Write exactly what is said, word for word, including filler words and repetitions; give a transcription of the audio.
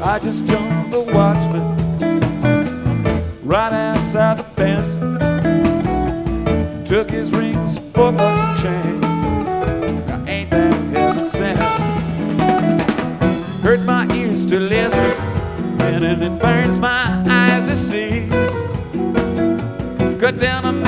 I just jumped the watchman right outside the fence, took his rings, four bucks a chain. Now ain't that heaven sent? Hurts my ears to listen, and it burns my eyes to see. Cut down a